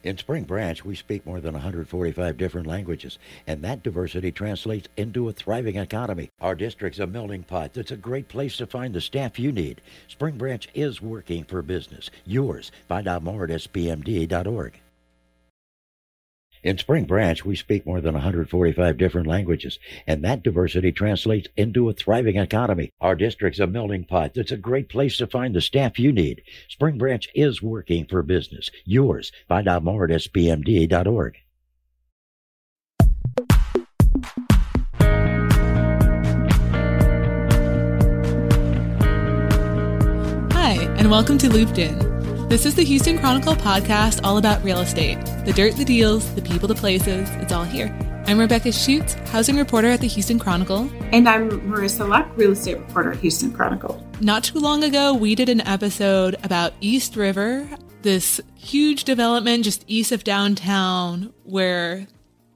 In Spring Branch, we speak more than 145 different languages, and that diversity translates into a thriving economy. Our district's a melting pot that's a great place to find the staff you need. Spring Branch is working for business. Yours. Find out more at spmd.org. In Spring Branch, we speak more than 145 different languages, and that diversity translates into a thriving economy. Our district's a melting pot that's a great place to find the staff you need. Spring Branch is working for business. Yours. Find out more at spmd.org. Hi, and welcome to Looped In. This is the Houston Chronicle podcast all about real estate. The dirt, the deals, the people, the places, it's all here. I'm Rebecca Schutz, housing reporter at the Houston Chronicle. And I'm Marissa Luck, real estate reporter at Houston Chronicle. Not too long ago, we did an episode about East River, this huge development just east of downtown where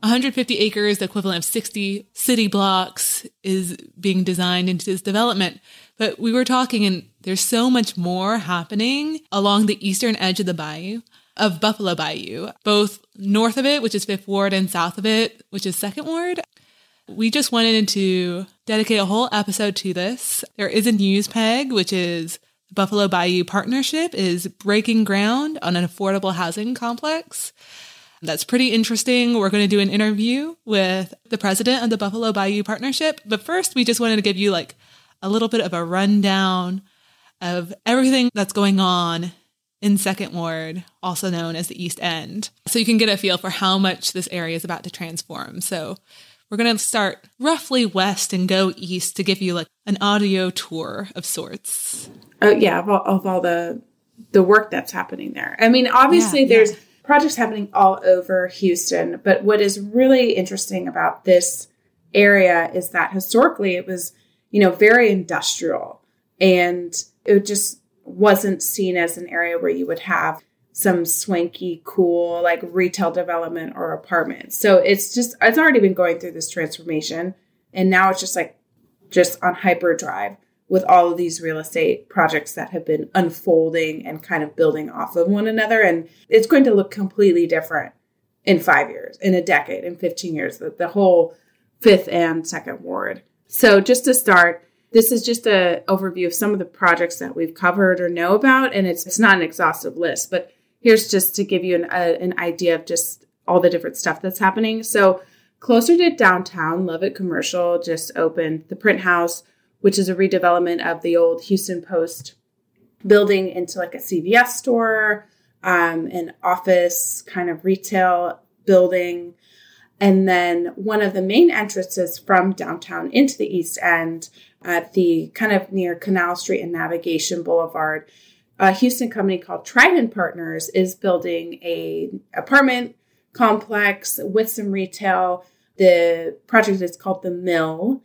150 acres, the equivalent of 60 city blocks, is being designed into this development. But we were talking, and there's so much more happening along the eastern edge of the bayou, of Buffalo Bayou, both north of it, which is 5th Ward, and south of it, which is 2nd Ward. We just wanted to dedicate a whole episode to this. There is a news peg, which is the Buffalo Bayou Partnership is breaking ground on an affordable housing complex. That's pretty interesting. We're going to do an interview with the president of the Buffalo Bayou Partnership. But first, we just wanted to give you a little bit of a rundown of everything that's going on in 2nd Ward, also known as the East End. So you can get a feel for how much this area is about to transform. So we're going to start roughly west and go east to give you an audio tour of sorts. Oh, yeah, of all the work that's happening there. I mean, obviously there's projects happening all over Houston, but what is really interesting about this area is that historically it was, very industrial, and it just wasn't seen as an area where you would have some swanky, cool, retail development or apartments. So it's already been going through this transformation, and now it's just on hyperdrive with all of these real estate projects that have been unfolding and kind of building off of one another. And it's going to look completely different in 5 years, in a decade, in 15 years, the whole 5th and 2nd Ward. So just to start, this is just an overview of some of the projects that we've covered or know about. And it's not an exhaustive list, but here's just to give you an idea of just all the different stuff that's happening. So closer to downtown, Lovett Commercial just opened the Print House, which is a redevelopment of the old Houston Post building into a CVS store, an office kind of retail building. And then one of the main entrances from downtown into the East End at the kind of near Canal Street and Navigation Boulevard, a Houston company called Trident Partners is building a apartment complex with some retail. The project is called The Mill.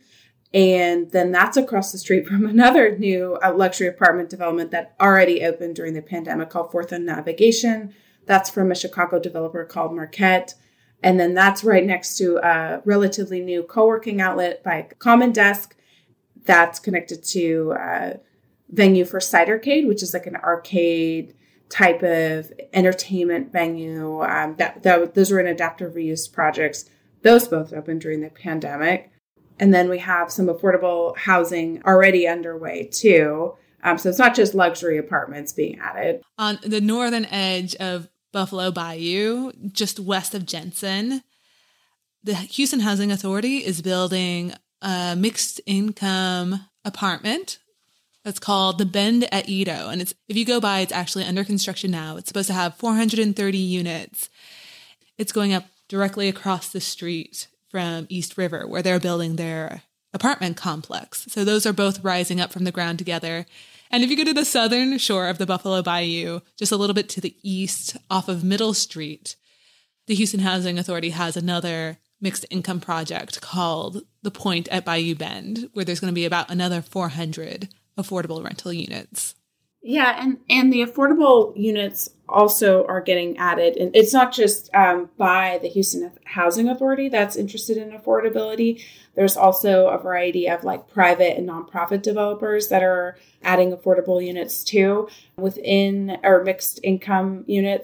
And then that's across the street from another new luxury apartment development that already opened during the pandemic called 4th and Navigation. That's from a Chicago developer called Marquette. And then that's right next to a relatively new co-working outlet by Common Desk that's connected to a venue for Cidercade, which is an arcade type of entertainment venue. Those were in adaptive reuse projects. Those both opened during the pandemic. And then we have some affordable housing already underway, too. So it's not just luxury apartments being added. On the northern edge of Buffalo Bayou, just west of Jensen, the Houston Housing Authority is building a mixed income apartment that's called the Bend at Edo. And if you go by, it's actually under construction now. It's supposed to have 430 units. It's going up directly across the street from East River, where they're building their apartment complex. So those are both rising up from the ground together. And if you go to the southern shore of the Buffalo Bayou, just a little bit to the east off of Middle Street, the Houston Housing Authority has another mixed income project called The Point at Bayou Bend, where there's going to be about another 400 affordable rental units. Yeah, and the affordable units also are getting added. And it's not just by the Houston Housing Authority that's interested in affordability. There's also a variety of private and nonprofit developers that are adding affordable units too within or mixed income units.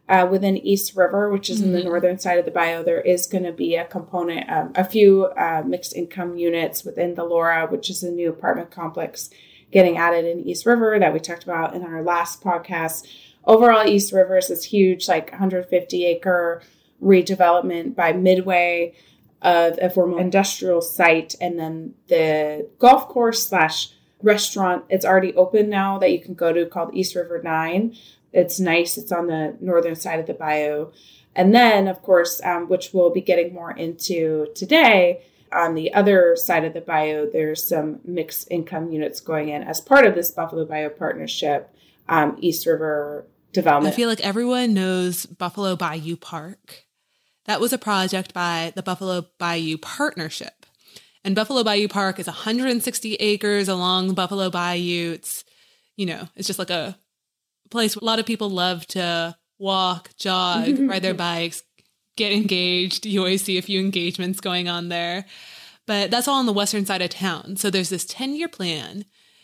within East River, which is in the northern side of the bayou, there is going to be a component, a few mixed income units within the Laura, which is a new apartment complex getting added in East River that we talked about in our last podcast. Overall, East River is this huge, like 150-acre redevelopment by Midway of a former industrial site. And then the golf course / restaurant, it's already open now that you can go to, called East River 9. It's nice. It's on the northern side of the bayou. And then, of course, which we'll be getting more into today, on the other side of the bayou, there's some mixed income units going in as part of this Buffalo Bayou Partnership, East River development. I feel like everyone knows Buffalo Bayou Park. That was a project by the Buffalo Bayou Partnership. And Buffalo Bayou Park is 160 acres along Buffalo Bayou. It's, it's just like a place a lot of people love to walk, jog, ride their bikes, get engaged. You always see a few engagements going on there. But that's all on the western side of town. So there's this 10-year plan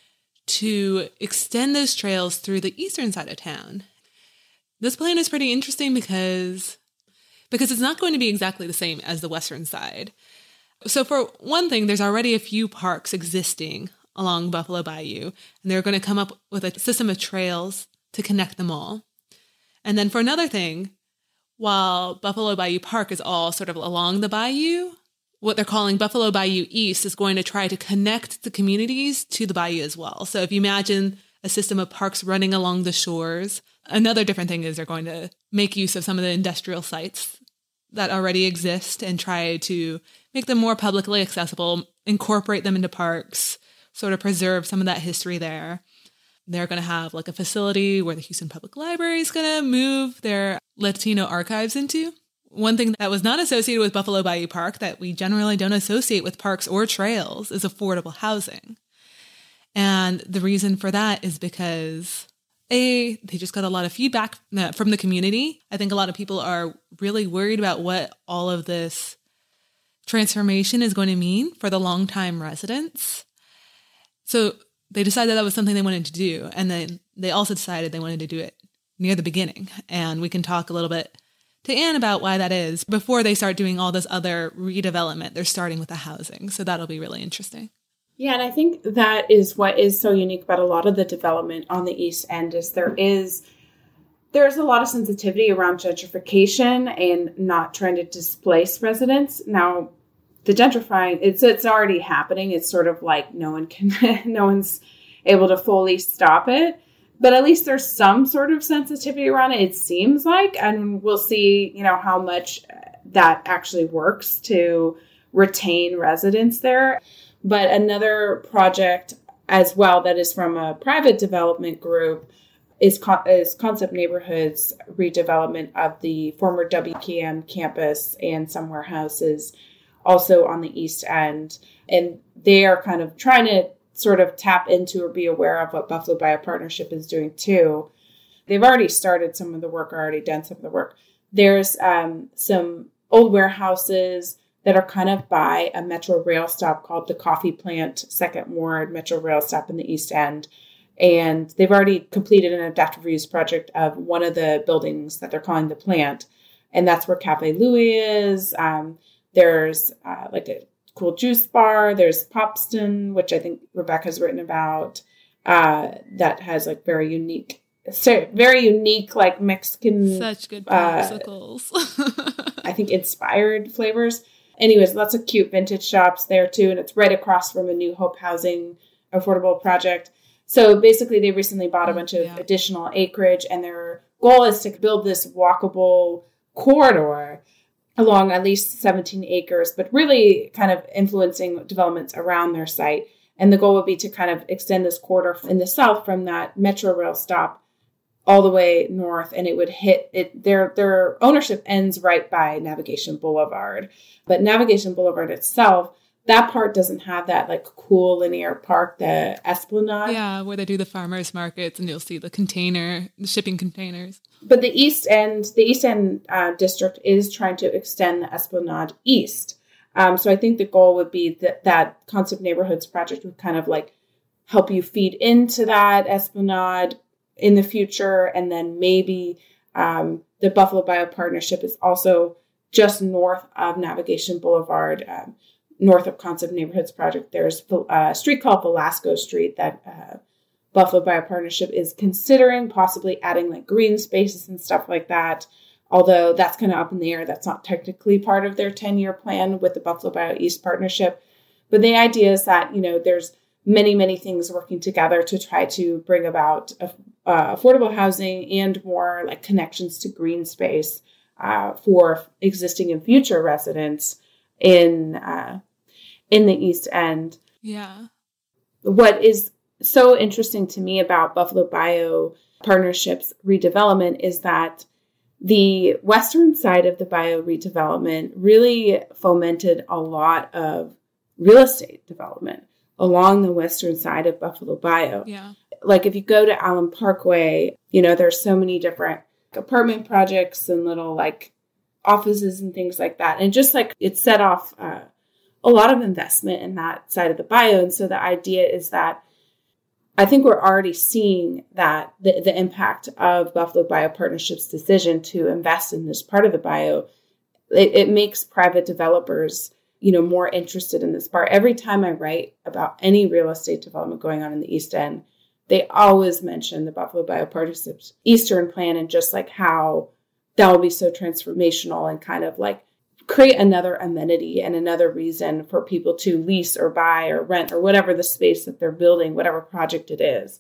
to extend those trails through the eastern side of town. This plan is pretty interesting because it's not going to be exactly the same as the western side. So for one thing, there's already a few parks existing along Buffalo Bayou, and they're going to come up with a system of trails to connect them all. And then for another thing, while Buffalo Bayou Park is all sort of along the bayou, what they're calling Buffalo Bayou East is going to try to connect the communities to the bayou as well. So if you imagine a system of parks running along the shores, another different thing is they're going to make use of some of the industrial sites that already exist and try to make them more publicly accessible, incorporate them into parks, sort of preserve some of that history there. They're going to have like a facility where the Houston Public Library is going to move their Latino archives into. One thing that was not associated with Buffalo Bayou Park that we generally don't associate with parks or trails is affordable housing. And the reason for that is because, they just got a lot of feedback from the community. I think a lot of people are really worried about what all of this transformation is going to mean for the longtime residents. So they decided that was something they wanted to do. And then they also decided they wanted to do it near the beginning. And we can talk a little bit to Anne about why that is. Before they start doing all this other redevelopment, they're starting with the housing. So that'll be really interesting. Yeah, and I think that is what is so unique about a lot of the development on the East End is there's a lot of sensitivity around gentrification and not trying to displace residents. Now, the gentrifying, it's already happening. It's sort of like no one's able to fully stop it. But at least there's some sort of sensitivity around it, it seems like. And we'll see, how much that actually works to retain residents there. But another project as well that is from a private development group is Concept Neighborhoods redevelopment of the former WKM campus and some warehouses also on the East End. And they are kind of trying to sort of tap into or be aware of what Buffalo Bayou Partnership is doing too. They've already started some of the work, or already done some of the work. There's some old warehouses that are kind of by a Metro rail stop called the Coffee Plant, Second Ward Metro rail stop in the East End. And they've already completed an adaptive reuse project of one of the buildings that they're calling the plant. And that's where Cafe Louie is. There's like a cool juice bar. There's Popston, which I think Rebecca's written about, that has like very unique like Mexican. Such good popsicles. I think inspired flavors. Anyways, lots of cute vintage shops there too. And it's right across from a New Hope Housing affordable project. So basically they recently bought a bunch of additional acreage, and their goal is to build this walkable corridor along at least 17 acres, but really kind of influencing developments around their site. And the goal would be to kind of extend this corridor in the south from that Metro rail stop all the way north, and it would hit it. Their ownership ends right by Navigation Boulevard, but Navigation Boulevard itself, that part doesn't have that like cool linear park, the Esplanade. Yeah, where they do the farmers markets, and you'll see the shipping containers. But the East End district is trying to extend the Esplanade east. So I think the goal would be that Concept Neighborhoods project would kind of like help you feed into that Esplanade in the future, and then maybe The Buffalo Bayou Partnership is also just north of Navigation Boulevard, north of Concept Neighborhoods Project. There's a street called Velasco Street that Buffalo Bayou Partnership is considering possibly adding like green spaces and stuff like that. Although that's kind of up in the air. That's not technically part of their 10-year plan with the Buffalo Bayou East Partnership. But the idea is that, there's many, many things working together to try to bring about affordable housing and more like connections to green space for existing and future residents in the East End. Yeah. What is so interesting to me about Buffalo Bayou Partnership's redevelopment is that the western side of the Bayou redevelopment really fomented a lot of real estate development along the western side of Buffalo Bayou. Yeah. Like if you go to Allen Parkway, there's so many different apartment projects and little like offices and things like that. And just like it set off a lot of investment in that side of the Bayou. And so the idea is that I think we're already seeing that the impact of Buffalo Bayou Partnership's decision to invest in this part of the Bayou, it makes private developers, more interested in this part. Every time I write about any real estate development going on in the East End, they always mention the Buffalo Bayou Partnership's Eastern Plan and just like how that will be so transformational and kind of like create another amenity and another reason for people to lease or buy or rent or whatever the space that they're building, whatever project it is.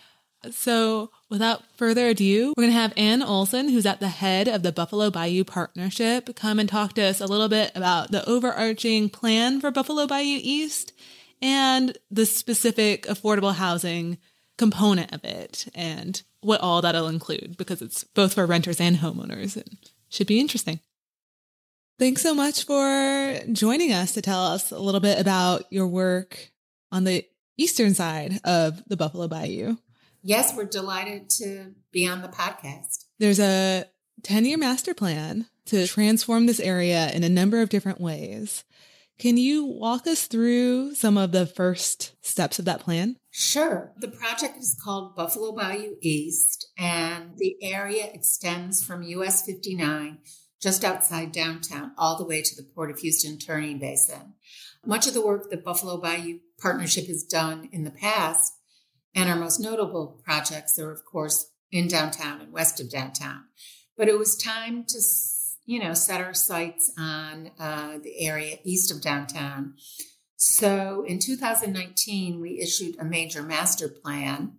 So without further ado, we're going to have Ann Olson, who's at the head of the Buffalo Bayou Partnership, come and talk to us a little bit about the overarching plan for Buffalo Bayou East and the specific affordable housing component of it and what all that'll include, because it's both for renters and homeowners and should be interesting. Thanks so much for joining us to tell us a little bit about your work on the eastern side of the Buffalo Bayou. Yes, we're delighted to be on the podcast. There's a 10-year master plan to transform this area in a number of different ways. Can you walk us through some of the first steps of that plan? Sure. The project is called Buffalo Bayou East, and the area extends from US 59 just outside downtown, all the way to the Port of Houston turning basin. Much of the work that Buffalo Bayou Partnership has done in the past, and our most notable projects are, of course, in downtown and west of downtown. But it was time to, set our sights on the area east of downtown. So in 2019, we issued a major master plan,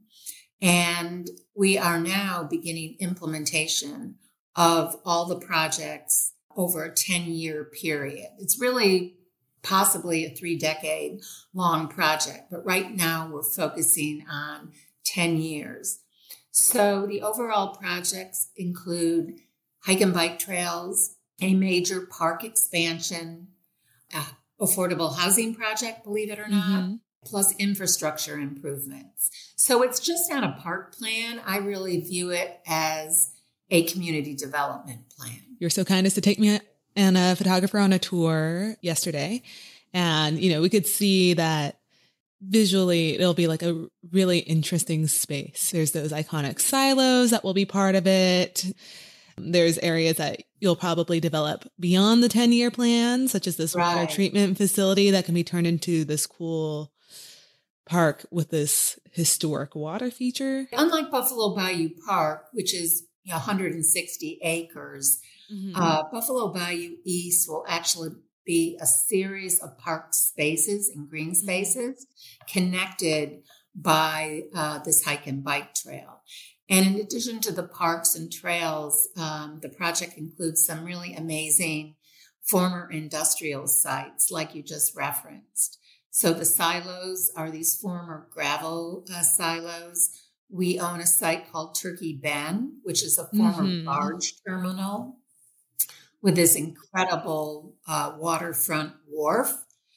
and we are now beginning implementation of all the projects over a 10-year period. It's really possibly a 3-decade long project, but right now we're focusing on 10 years. So the overall projects include hike and bike trails, a major park expansion, affordable housing project, believe it or not, plus infrastructure improvements. So it's just not a park plan. I really view it as a community development plan. You're so kind as to take me and a photographer on a tour yesterday. And, we could see that visually it'll be like a really interesting space. There's those iconic silos that will be part of it. There's areas that you'll probably develop beyond the 10-year plan, such as this water treatment facility that can be turned into this cool park with this historic water feature. Unlike Buffalo Bayou Park, which is 160 acres, Buffalo Bayou East will actually be a series of park spaces and green spaces connected by this hike and bike trail. And in addition to the parks and trails, the project includes some really amazing former industrial sites like you just referenced. So the silos are these former gravel silos. We own a site called Turkey Bend, which is a former barge terminal with this incredible waterfront wharf.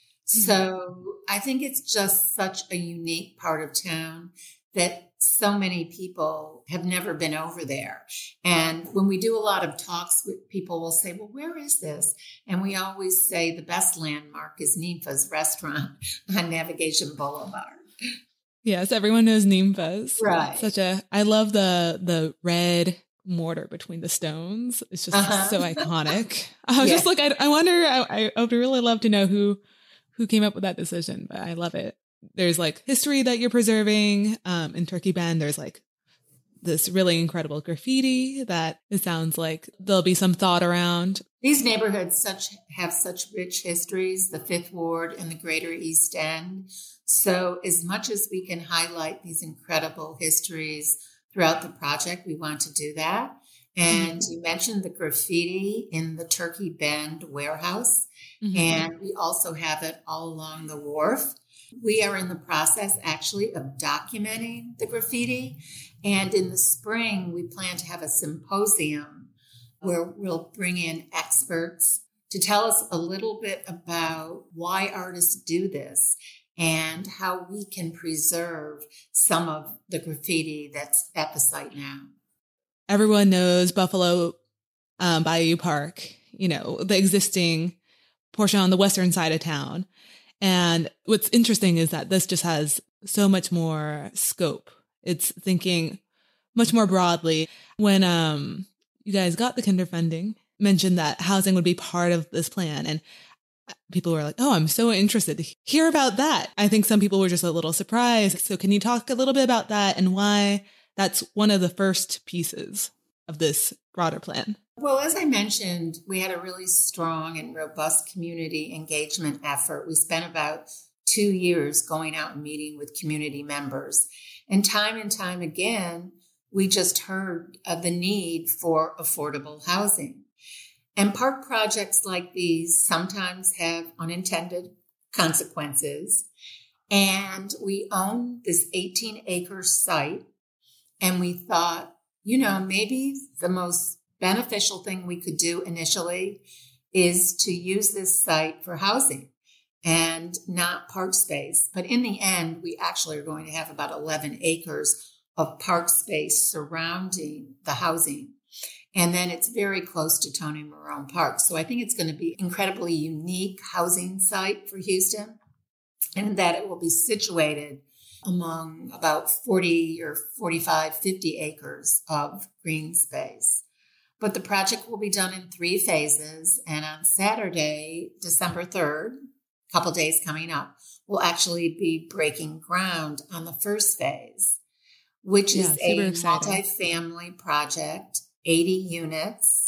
So I think it's just such a unique part of town that so many people have never been over there. And when we do a lot of talks, people will say, well, where is this? And we always say the best landmark is Nympha's restaurant on Navigation Boulevard. Yes, everyone knows Nympha's. Right. I love the red mortar between the stones. It's just so iconic. I was Yeah. just like, I wonder, I would really love to know who came up with that decision, but I love it. There's like history that you're preserving. In Turkey Bend, there's like this really incredible graffiti that it sounds like there'll be some thought around. These neighborhoods have such rich histories, the Fifth Ward and the Greater East End. So as much as we can highlight these incredible histories throughout the project, we want to do that. And you mentioned the graffiti in the Turkey Bend warehouse, and we also have it all along the wharf. We are in the process actually of documenting the graffiti. And in the spring, we plan to have a symposium where we'll bring in experts to tell us a little bit about why artists do this and how we can preserve some of the graffiti that's at the site now. Everyone knows Buffalo Bayou Park, the existing portion on the western side of town. And what's interesting is that this just has so much more scope. It's thinking much more broadly. When you guys got the Kinder funding, mentioned that housing would be part of this plan. And people were like, oh, I'm so interested to hear about that. I think some people were just a little surprised. So can you talk a little bit about that and why that's one of the first pieces of this broader plan? Well, as I mentioned, we had a really strong and robust community engagement effort. We spent about 2 years going out and meeting with community members. And time again, we just heard of the need for affordable housing. And park projects like these sometimes have unintended consequences. And we own this 18-acre site. And we thought, maybe the most beneficial thing we could do initially is to use this site for housing and not park space. But in the end, we actually are going to have about 11 acres of park space surrounding the housing. And then it's very close to Tony Marone Park. So I think it's going to be an incredibly unique housing site for Houston, and that it will be situated among about 40 or 45, 50 acres of green space. But the project will be done in 3 phases. And on Saturday, December 3rd, a couple days coming up, we'll actually be breaking ground on the first phase, which is a multifamily project, 80 units.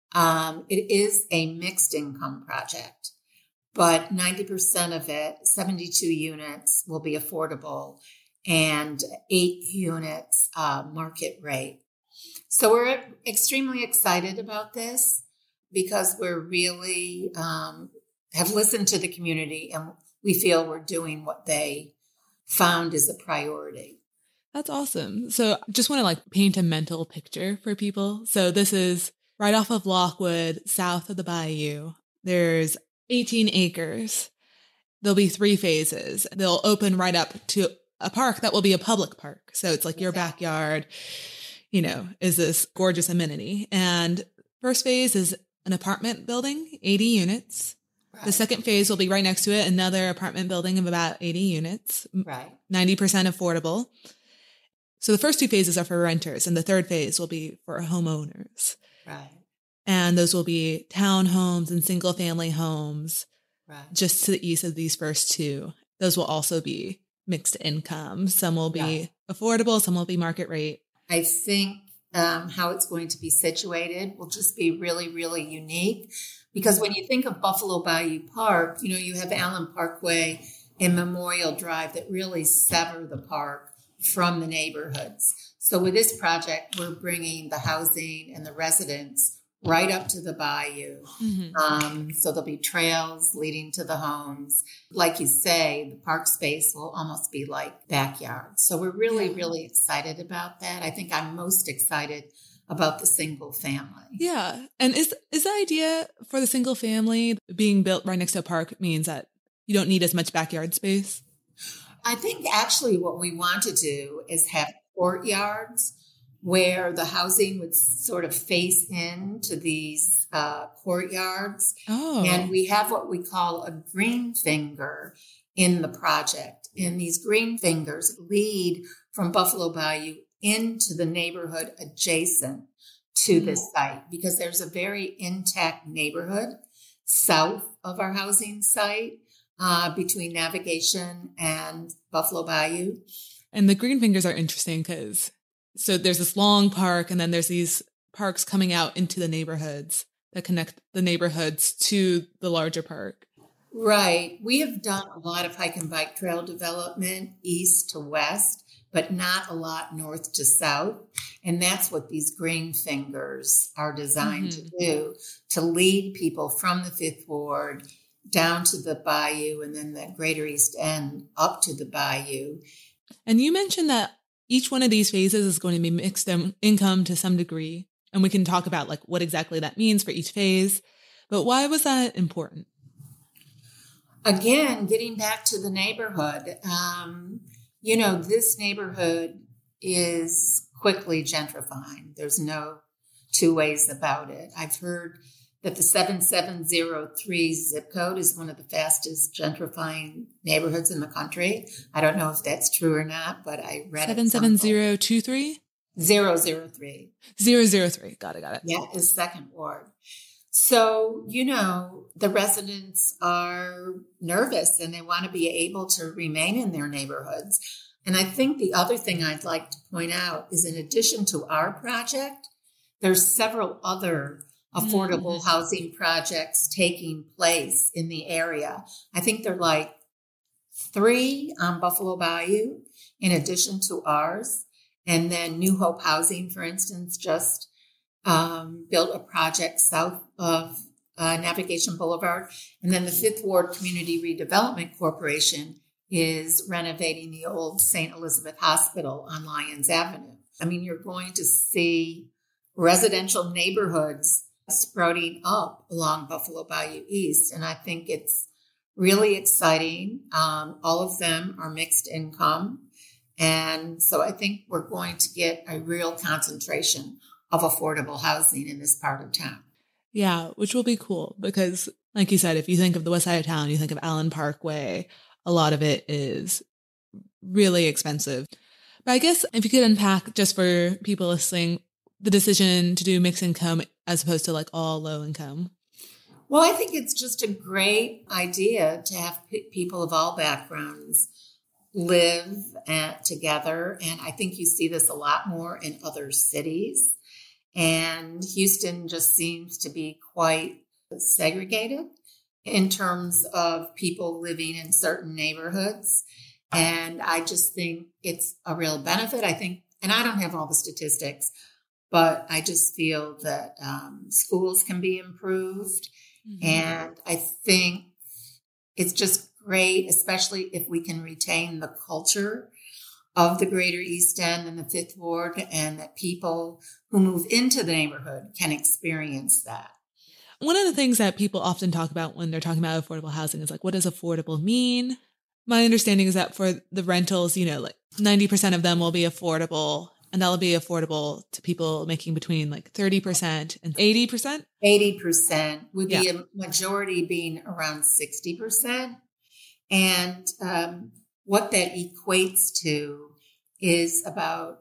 It is a mixed income project, but 90% of it, 72 units, will be affordable and 8 units market rate. So we're extremely excited about this because we're really have listened to the community, and we feel we're doing what they found is a priority. That's awesome. So just want to paint a mental picture for people. So this is right off of Lockwood, south of the bayou. There's 18 acres. There'll be 3 phases. They'll open right up to a park that will be a public park. So it's like your backyard, is this gorgeous amenity. And first phase is an apartment building, 80 units. Right. The second phase will be right next to it, another apartment building of about 80 units, right. 90% affordable. So the first 2 phases are for renters, and the third phase will be for homeowners. Right. And those will be townhomes and single family homes, right, just to the east of these first 2. Those will also be mixed income. Some will be affordable, some will be market rate. I think how it's going to be situated will just be really, really unique. Because when you think of Buffalo Bayou Park, you have Allen Parkway and Memorial Drive that really sever the park from the neighborhoods. So with this project, we're bringing the housing and the residents right up to the bayou. Mm-hmm. So there'll be trails leading to the homes. Like you say, the park space will almost be like backyard. So we're really, really excited about that. I think I'm most excited about the single family. Yeah. And is the idea for the single family being built right next to a park means that you don't need as much backyard space? I think actually what we want to do is have courtyards where the housing would sort of face into these courtyards. Oh. And we have what we call a green finger in the project. And these green fingers lead from Buffalo Bayou into the neighborhood adjacent to this site because there's a very intact neighborhood south of our housing site between Navigation and Buffalo Bayou. And the Green Fingers are interesting because so there's this long park and then there's these parks coming out into the neighborhoods that connect the neighborhoods to the larger park. Right. We have done a lot of hike and bike trail development east to west, but not a lot north to south. And that's what these Green Fingers are designed to do, to lead people from the Fifth Ward down to the Bayou and then the Greater East End up to the Bayou. And you mentioned that each one of these phases is going to be mixed income to some degree. And we can talk about like what exactly that means for each phase. But why was that important? Again, getting back to the neighborhood, this neighborhood is quickly gentrifying. There's no two ways about it. I've heard that the 7703 zip code is one of the fastest gentrifying neighborhoods in the country. I don't know if that's true or not, but I read 77023? 003. 003. Got it. Yeah, is Second Ward. So, the residents are nervous and they want to be able to remain in their neighborhoods. And I think the other thing I'd like to point out is in addition to our project, there's several other affordable housing projects taking place in the area. I think they're like 3 on Buffalo Bayou in addition to ours. And then New Hope Housing, for instance, just built a project south of Navigation Boulevard. And then the Fifth Ward Community Redevelopment Corporation is renovating the old St. Elizabeth Hospital on Lyons Avenue. I mean, you're going to see residential neighborhoods sprouting up along Buffalo Bayou East. And I think it's really exciting. All of them are mixed income. And so I think we're going to get a real concentration of affordable housing in this part of town. Yeah, which will be cool because, like you said, if you think of the west side of town, you think of Allen Parkway, a lot of it is really expensive. But I guess if you could unpack just for people listening, the decision to do mixed income as opposed to like all low income. Well, I think it's just a great idea to have people of all backgrounds live together. And I think you see this a lot more in other cities. And Houston just seems to be quite segregated in terms of people living in certain neighborhoods. And I just think it's a real benefit. I think, and I don't have all the statistics, but I just feel that schools can be improved. And I think it's just great, especially if we can retain the culture of the Greater East End and the Fifth Ward, and that people who move into the neighborhood can experience that. One of the things that people often talk about when they're talking about affordable housing is like, what does affordable mean? My understanding is that for the rentals, like 90% of them will be affordable, and that'll be affordable to people making between like 30% and 80%. 80% would be a majority being around 60%. And what that equates to is about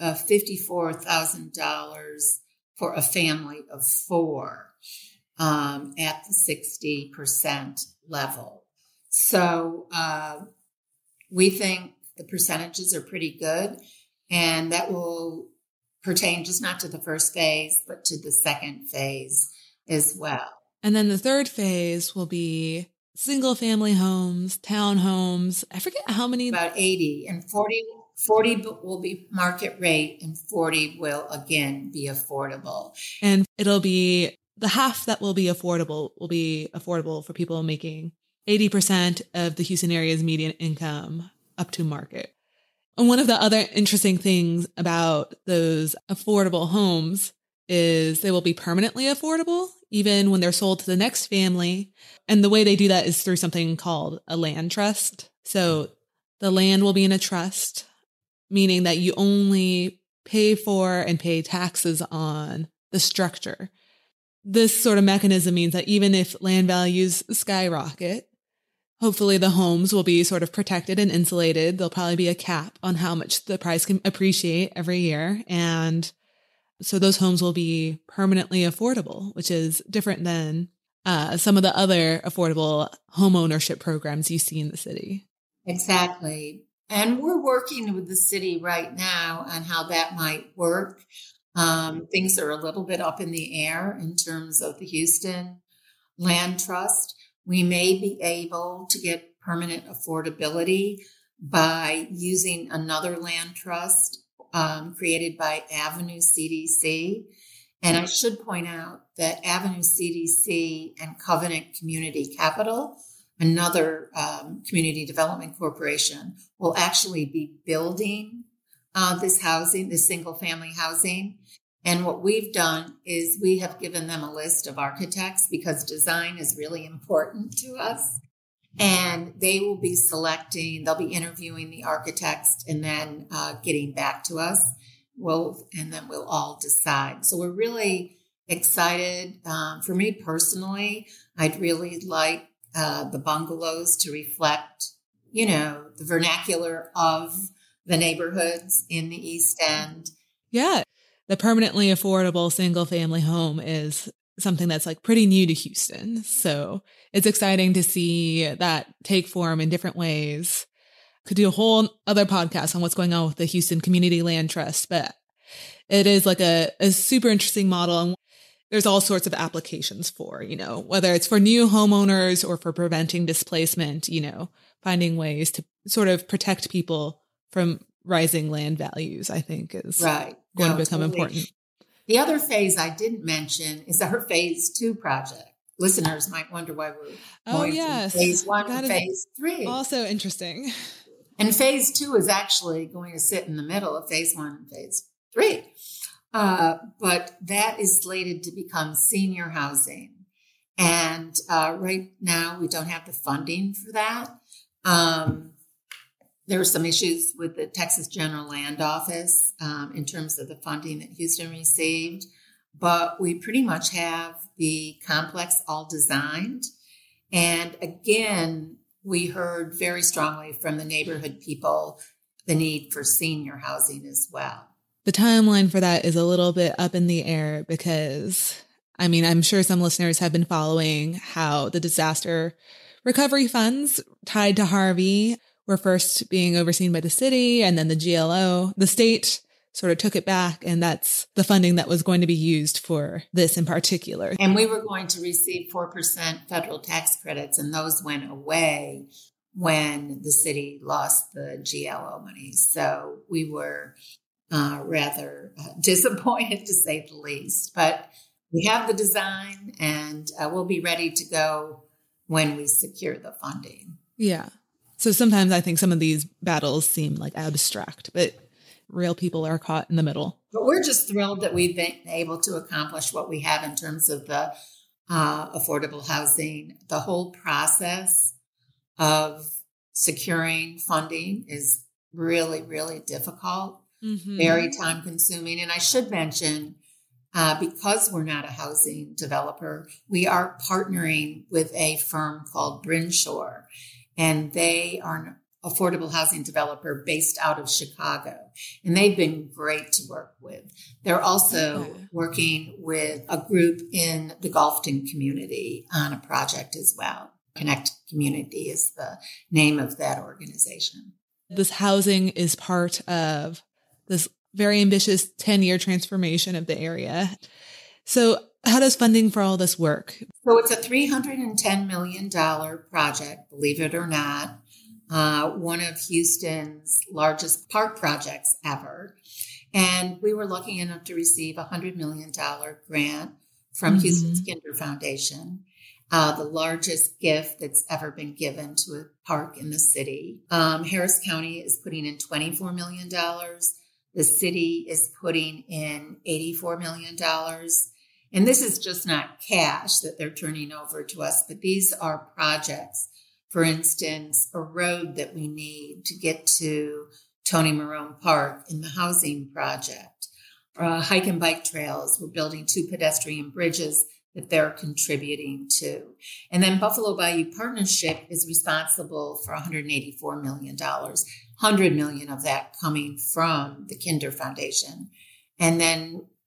$54,000 for a family of 4 at the 60% level. So we think the percentages are pretty good, and that will pertain just not to the first phase, but to the second phase as well. And then the third phase will be single family homes, townhomes. I forget how many. About 80, and 40 will be market rate, and 40 will again be affordable. And it'll be the half that will be affordable for people making 80% of the Houston area's median income up to market. And one of the other interesting things about those affordable homes is they will be permanently affordable, even when they're sold to the next family. And the way they do that is through something called a land trust. So the land will be in a trust, meaning that you only pay for and pay taxes on the structure. This sort of mechanism means that even if land values skyrocket, hopefully the homes will be sort of protected and insulated. There'll probably be a cap on how much the price can appreciate every year. And So those homes will be permanently affordable, which is different than some of the other affordable home ownership programs you see in the city. Exactly. And we're working with the city right now on how that might work. Things are a little bit up in the air in terms of the Houston Land Trust. We may be able to get permanent affordability by using another land trust created by Avenue CDC. And I should point out that Avenue CDC and Covenant Community Capital, another community development corporation, will actually be building this housing, this single family housing. And what we've done is we have given them a list of architects because design is really important to us. And they will be they'll be interviewing the architects and then getting back to us. And then we'll all decide. So we're really excited. For me personally, I'd really like the bungalows to reflect, the vernacular of the neighborhoods in the East End. Yeah. The permanently affordable single family home is something that's like pretty new to Houston. So it's exciting to see that take form in different ways. Could do a whole other podcast on what's going on with the Houston Community Land Trust, but it is like a super interesting model. And there's all sorts of applications for, whether it's for new homeowners or for preventing displacement, finding ways to sort of protect people from rising land values, I think is going to become important. The other phase I didn't mention is our phase 2 project. Listeners might wonder why we're going from phase 1 to phase 3. Also interesting. And phase 2 is actually going to sit in the middle of phase 1 and phase 3. But that is slated to become senior housing. And right now we don't have the funding for that. There are some issues with the Texas General Land Office in terms of the funding that Houston received, but we pretty much have the complex all designed. And again, we heard very strongly from the neighborhood people the need for senior housing as well. The timeline for that is a little bit up in the air because, I'm sure some listeners have been following how the disaster recovery funds tied to Harvey were first being overseen by the city, and then the GLO, the state sort of took it back, and that's the funding that was going to be used for this in particular. And we were going to receive 4% federal tax credits, and those went away when the city lost the GLO money. So we were rather disappointed, to say the least. But we have the design, and we'll be ready to go when we secure the funding. Yeah. So sometimes I think some of these battles seem like abstract, but real people are caught in the middle. But we're just thrilled that we've been able to accomplish what we have in terms of the affordable housing. The whole process of securing funding is really, really difficult, very time consuming. And I should mention, because we're not a housing developer, we are partnering with a firm called Brinshaw. And they are an affordable housing developer based out of Chicago. And they've been great to work with. They're also working with a group in the Gulfton community on a project as well. Connect Community is the name of that organization. This housing is part of this very ambitious 10-year transformation of the area. So how does funding for all this work? So it's a $310 million project, believe it or not, one of Houston's largest park projects ever. And we were lucky enough to receive a $100 million grant from Houston's Kinder Foundation, the largest gift that's ever been given to a park in the city. Harris County is putting in $24 million. The city is putting in $84 million. And this is just not cash that they're turning over to us, but these are projects. For instance, a road that we need to get to Tony Marone Park in the housing project. Hike and bike trails. We're building 2 pedestrian bridges that they're contributing to. And then Buffalo Bayou Partnership is responsible for $184 million, $100 million of that coming from the Kinder Foundation. And then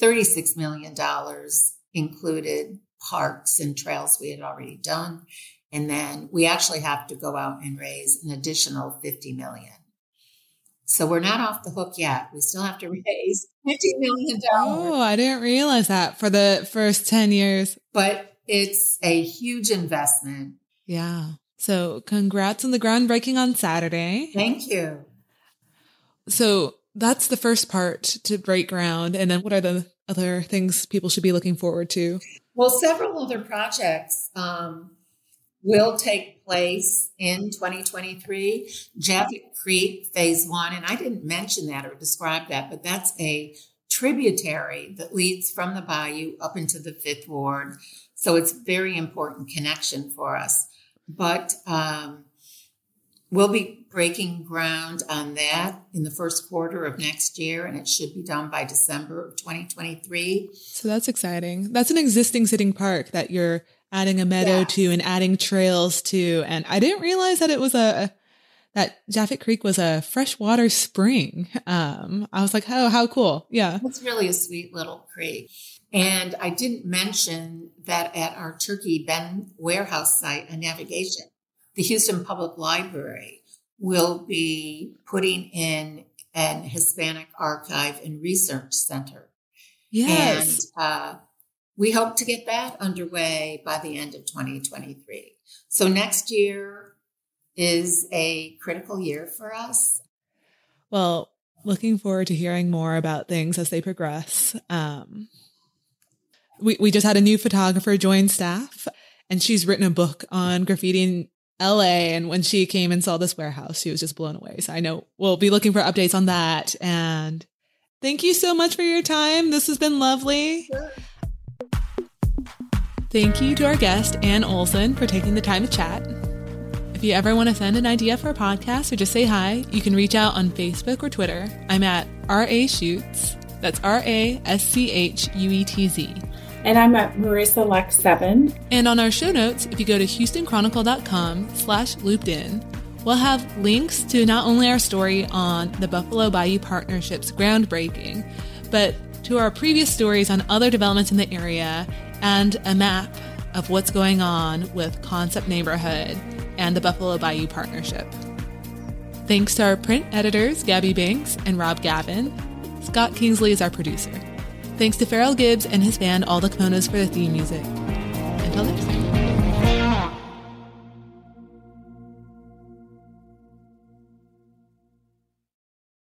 $36 million included parks and trails we had already done. And then we actually have to go out and raise an additional $50 million. So we're not off the hook yet. We still have to raise $50 million. Oh, I didn't realize that for the first 10 years. But it's a huge investment. Yeah. So congrats on the groundbreaking on Saturday. Thank you. So that's the first part, to break ground. And then what are the other things people should be looking forward to? Well, several other projects will take place in 2023. Japhet Creek Phase 1, and I didn't mention that or describe that, but that's a tributary that leads from the bayou up into the 5th Ward. So it's a very important connection for us. But we'll be breaking ground on that in the first quarter of next year, and it should be done by December of 2023. So that's exciting. That's an existing sitting park that you're adding a meadow to and adding trails to. And I didn't realize that it was that Japhet Creek was a freshwater spring. I was like, oh, how cool. Yeah. It's really a sweet little creek. And I didn't mention that at our Turkey Bend warehouse site and navigation, the Houston Public Library will be putting in an Hispanic Archive and Research Center. Yes. And we hope to get that underway by the end of 2023. So next year is a critical year for us. Well, looking forward to hearing more about things as they progress. We just had a new photographer join staff, and she's written a book on graffiti in LA. And when she came and saw this warehouse, she was just blown away. So I know we'll be looking for updates on that. And thank you so much for your time. This has been lovely. Sure. Thank you to our guest, Ann Olson, for taking the time to chat. If you ever want to send an idea for a podcast or just say hi, you can reach out on Facebook or Twitter. I'm at RA Shoots. That's RASCHUETZ. And I'm at Marissa Lex 7. And on our show notes, if you go to HoustonChronicle.com/loopedin, we'll have links to not only our story on the Buffalo Bayou Partnership's groundbreaking, but to our previous stories on other developments in the area and a map of what's going on with Concept Neighborhood and the Buffalo Bayou Partnership. Thanks to our print editors, Gabby Banks and Rob Gavin. Scott Kingsley is our producer. Thanks to Farrell Gibbs and his band All the Kimonos for the theme music. Until next time.